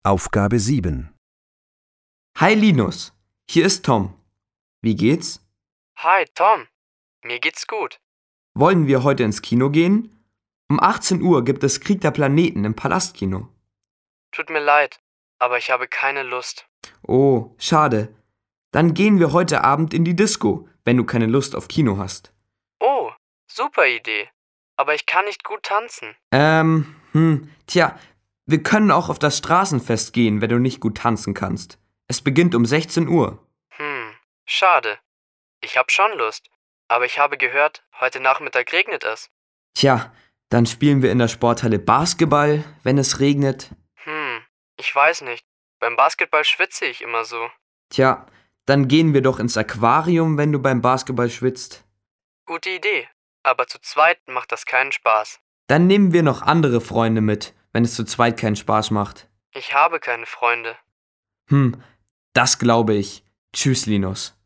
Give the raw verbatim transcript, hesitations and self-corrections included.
Aufgabe sieben. Hi Linus, hier ist Tom. Wie geht's? Hi, Tom. Mir geht's gut. Wollen wir heute ins Kino gehen? Um achtzehn Uhr gibt es Krieg der Planeten im Palastkino. Tut mir leid, aber ich habe keine Lust. Oh, schade. Dann gehen wir heute Abend in die Disco, wenn du keine Lust auf Kino hast. Oh, super Idee. Aber ich kann nicht gut tanzen. Ähm, hm, tja, wir können auch auf das Straßenfest gehen, wenn du nicht gut tanzen kannst. Es beginnt um sechzehn Uhr. Hm, schade. Ich hab schon Lust. Aber ich habe gehört, heute Nachmittag regnet es. Tja, dann spielen wir in der Sporthalle Basketball, wenn es regnet. Hm, ich weiß nicht. Beim Basketball schwitze ich immer so. Tja, dann gehen wir doch ins Aquarium, wenn du beim Basketball schwitzt. Gute Idee. Aber zu zweit macht das keinen Spaß. Dann nehmen wir noch andere Freunde mit, wenn es zu zweit keinen Spaß macht. Ich habe keine Freunde. Hm, das glaube ich. Tschüss, Linus.